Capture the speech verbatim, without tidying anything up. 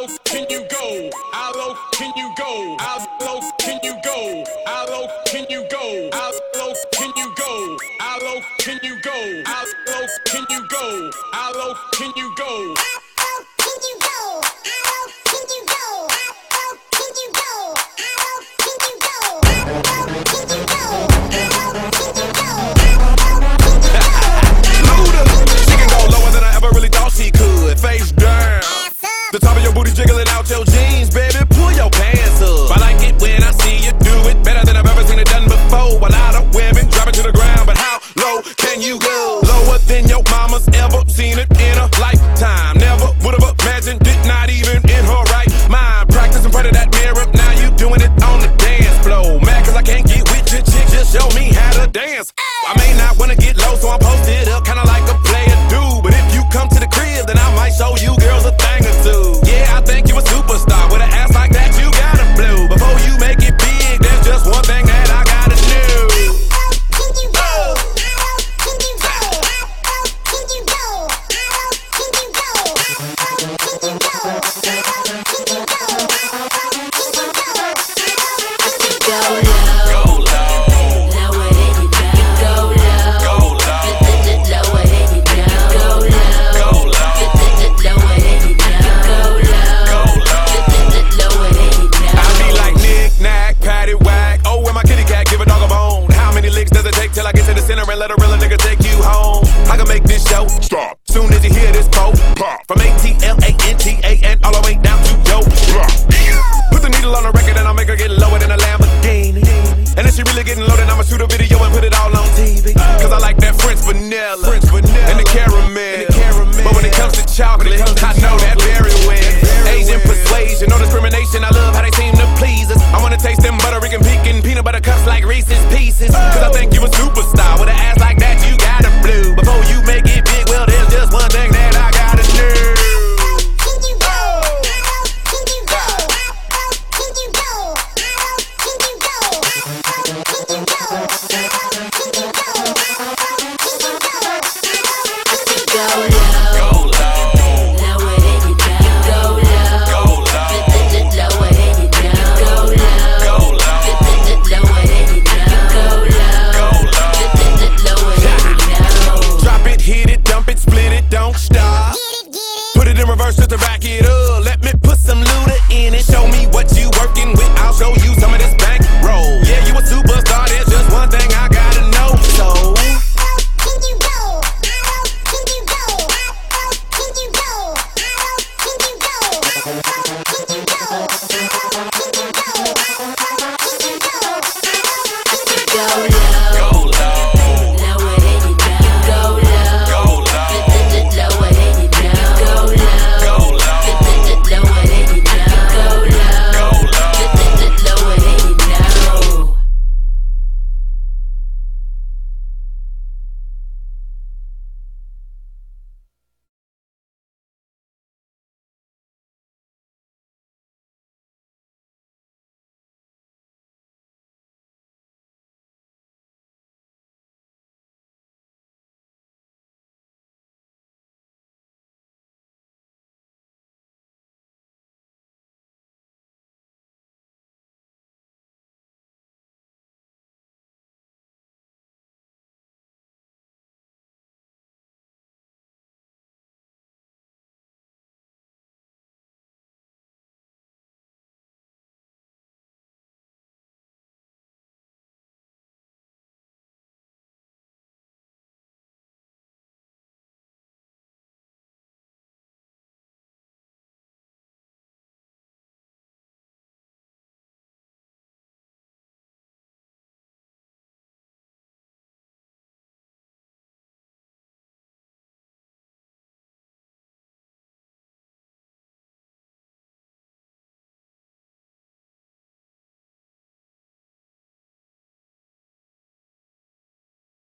low can you go? How low can you go? How low can you go? How low can you go? How low can you go? How low can you go? How low can you go? How low can you go? Face down. The top of your booty jiggling out your jeans, baby. Pull your pants up. I like it when I see you do it better than I've ever seen it done before. A lot of women drop it to the ground, but how low can you go? Lower than your mama's ever seen it in a lifetime. Never would have imagined it, not even in her right mind. Practice in front of that mirror, now you doing it on the dance floor. Mad cause I can't get with your chick, just show me how to dance. I may not wanna get low, so I'm posted up, kinda like a player dude. But if you come to the crib, then I might show you girls a thing or two. Yeah, I think you a superstar. With an ass like that, you gotta blow. Before you make it big, there's just one thing that I gotta know. And let a real nigga take you home. I can make this show stop soon as you hear this pop. From A T L A N T A and all the way down to yo. Put the needle on the record and I'll make her get lower than a Lamborghini. And if she really getting loaded, I'ma shoot a video and put it all on T V. Cause I like that French vanilla, French vanilla. And the caramel. And the caramel. But when it comes to chocolate, comes to I know chocolate. That very well. Asian persuasion, no discrimination. I love how they seem to please us. I wanna taste them Puerto Rican pecan peanut butter cups like Reese's Pieces. Cause I think you a superstar with an ass like that. You gotta blue. Before you make it big, well, there's just one thing that I gotta do. Just to back it up, let me put some looter in it. Show me what you working with, I'll show you some of this bank roll. Yeah, you a superstar, there's just one thing I gotta know. So can you go? Can you go? Can you go? Can you go? Can you go?